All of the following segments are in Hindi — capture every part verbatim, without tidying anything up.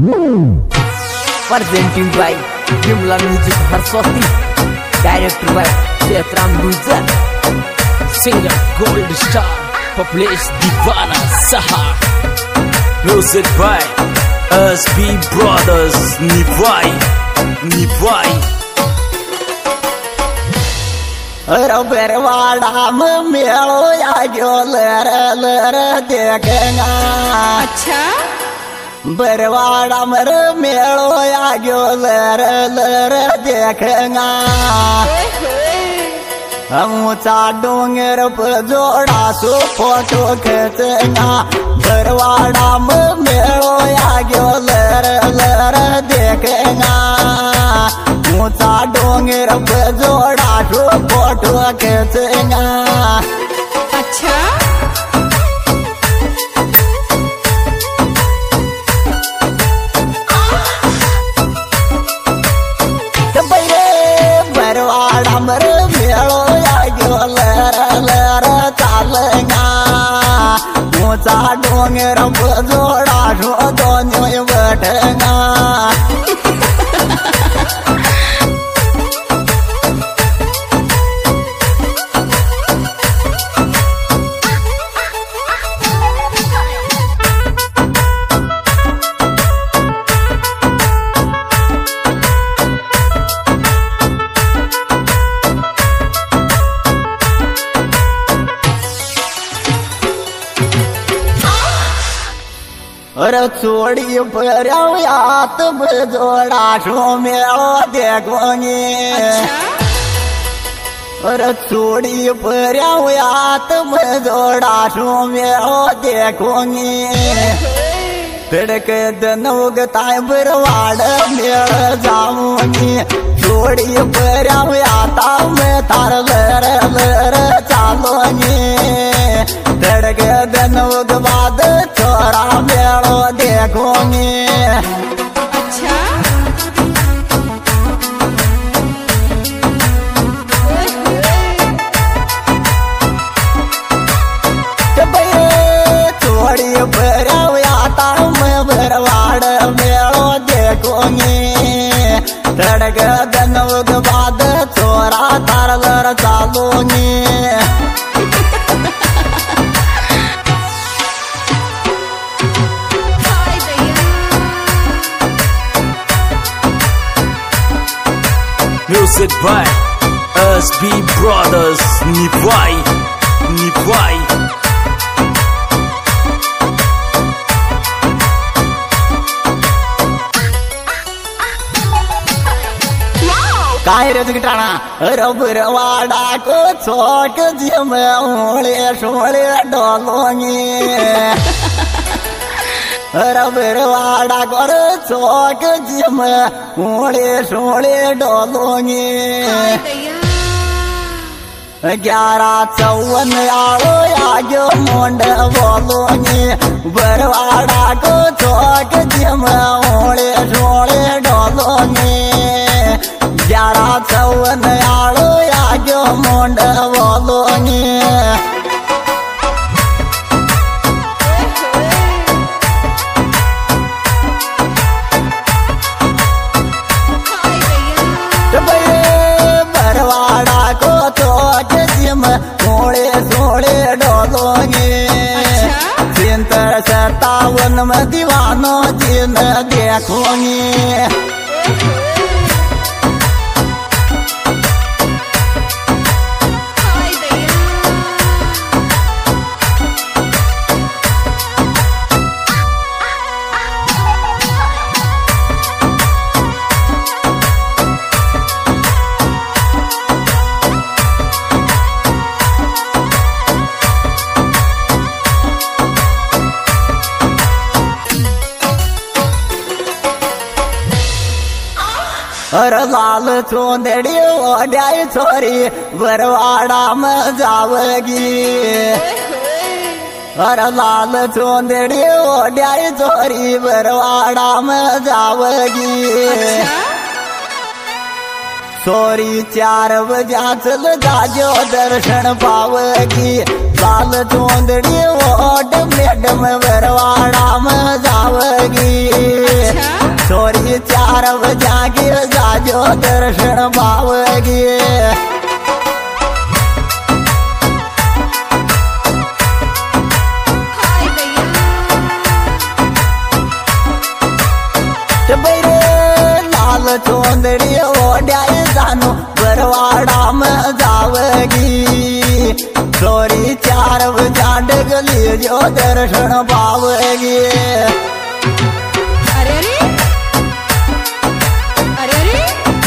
Presenting by Vimla Music Harswati, directed by Setram Gujar, singer Gold Star, published Divana Saha, music by S B Brothers, Nivai, Nivai. रबरवाड़ा में मेलो या जो लर लर देखेगा। अच्छा बरवाड़ा में मेलो या जो लर लर देखेगा। हम ऊंचा डोंगर पर जोड़ा सो फोटो खींचेगा। बरवाड़ा में मेलो या जो लर लर देखेगा। ऊंचा डोंगर पर जोड़ा सो फोटो खींचेगा। अच्छा बरवाड़ा मर मेलो या जो लर लर चलेगा। ऊंचा डोंगर पर जोड़ा सो दोनों बैठेगा। और चोड़ी पर यात जोड़ा सो मेलो देखोगे। और चोड़ी पर यात जोड़ा सो मेलो देखोगे। तिड़के दनोग ताई बरवाड़ मेल जाऊंगी। चोड़ी पर आता मैं तार लर लर चालूंगी। तिड़के दनोग बाद छोरा मेलो देखोगे। अच्छा चोड़ी पर आता मैं बरवाड़ मेलो देखोगे। तिड़के दनोग बाद छोरा तार लर चालूंगी। Music by S B Brothers, Nivai, Nivai. काहे रे गिटाना रबरवाड़ा को छोट जिम ओले सोले डोलोंगे। रबरवाड़ा को छोट जिम ओले सोले डोलोंगे। ग्यारह चौवन आलो आगे मोंड बोलोगे। बरवाड़ा को छोट जिम ओले सोले डोलोगे। ग्यारह चौवन आलो आगे मोंड बोलोगे। बरवाड़ा को चोट जिम सोले सोले डोलोगे। चिंतर सत्तावन में दीवानो जिन देखोगे। और लाल चोंदड़ी ओढ़ाई छोरी बरवाड़ा में जावगी। और लाल चोंदड़ी ओढ़ाई छोरी बरवाड़ा में जावगी। सोरी चार बजा चल जाजो दर्शन पावगी। लाल चोंदड़ी ओढ़ मैडम बरवाड़ा में जावगी। छोरी चार बजागी जाजो दर्शन पावगी। हाय दैया बैरे लाल चोंदड़ी ओढ़ाई जानो बरवाड़ा में जावगी। छोरी चार बजा डगली जो दर्शन पावगी। अरे अरे अरे अरे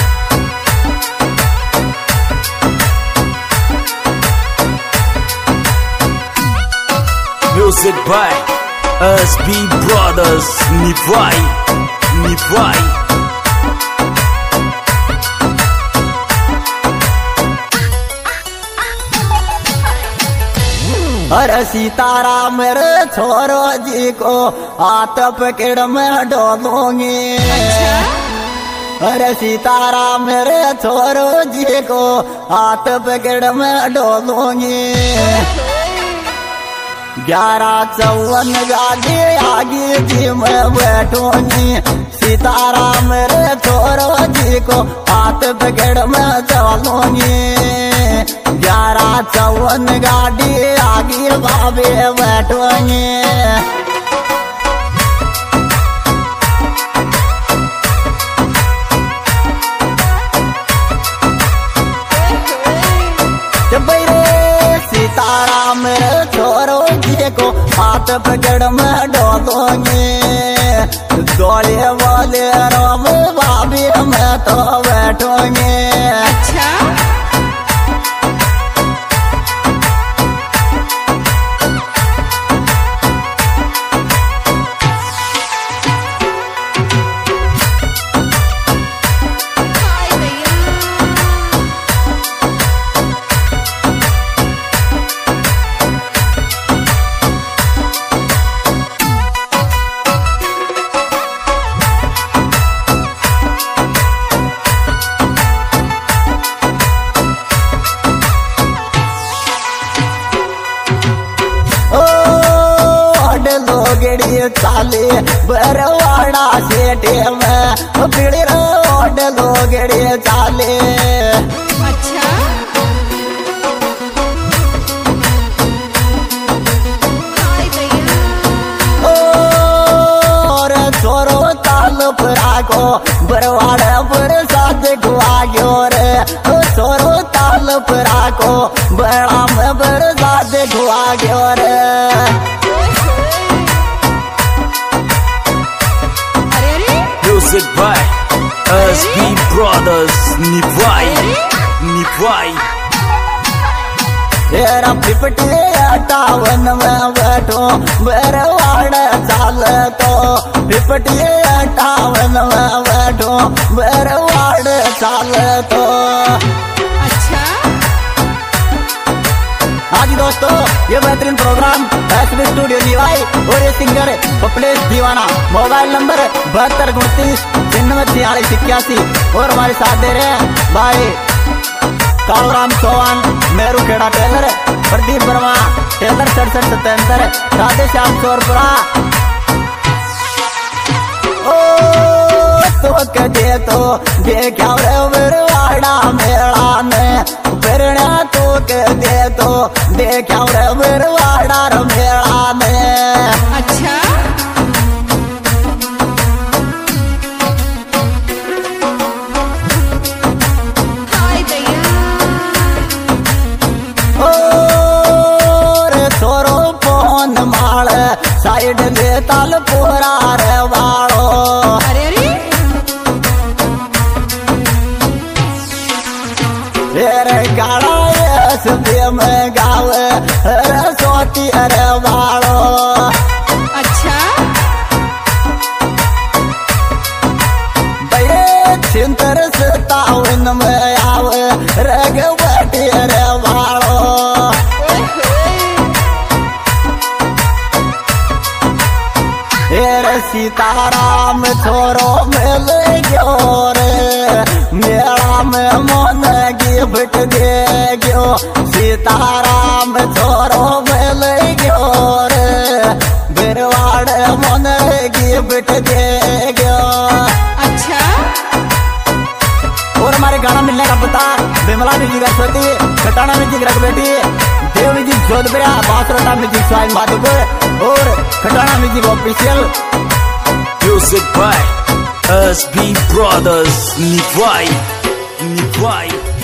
Music by S B Brothers. Nipwai, Nipwai. अरे सीताराम रे छोरो जी को हाथ पकड़ में डोलूंगी। अरे सीताराम रे छोरो जी को हाथ पकड़ में डोलूंगी। ग्यारह चौवन गाड़ी आगे जी में बैठूंगी। सीताराम रे छोरो जी को हाथ पकड़ में चलूंगी। ग्यारह चौवन गाड़ी आगे बाबे बैठूंगी। सीताराम रे छोरो जी को हाथ पकड़ में डोलूंगी। डोले वाले राम बाबी में तो बैठूंगी। अच्छा हाय दैया लोगड़ी चाले बरवाड़ा सेठे में पीड़ी रोड लोगड़ी चाले। अच्छा हाय दैया और छोरो ताल परा को बरवाड़ा पर साथ गुआ गयो रे। छोरो ताल परा को बड़ा में बर साथ गुआ गयो रे। Music by S B Brothers. Nipwai, Nipwai. तेरा पिपटी अटावन में बैठो बरवाड़ा चाल तो। पिपटी अटावन में बैठो बरवाड़ा चाल तो। अच्छा आज दोस्तों ये बेहतरीन प्रोग्राम एसबी स्टूडियो निवाई और ये सिंगर कपिलेश दीवाना। मोबाइल नंबर बहत्तर उनतीस छिन्नवे छियालीस इक्यासी। और हमारे साथ दे रहे हैं भाई कालूराम चौहान, मेरू खेड़ा टेलर, प्रदीप वर्मा टेलर, सड़सठ सतहत्तर, राधे श्याम चोरपुरा। ओ तो कदे तो देखा बरवाड़ा मेला में प्रेरणा तो कदे तो देखा बरवाड़ा मेला में। अच्छा हाय दैया और छोरो पोन माल साइड ले ताल पूरा रे वालो। अरे अरे रे गाड़ा एसबी में गावे रे सोती रे वालो। अच्छा बड़े छिंतर सतावन में आवे रगवटी रे वालो। रे सीताराम छोरो मिल गयो रे। मेला में मन गिफ्ट दे गयो। सीताराम छोरो मिल गयो रे। बरवाड़ मन गिफ्ट दे गयो। अच्छा विमला म्यूजिक सरस्वती, खटाना म्यूजिक रघुबेटी, देव म्यूजिक जोधपुरा, बासरोटा म्यूजिक स्वाइन माधोपुर और Khatana music official. Music by S B Brothers Nivai Nivai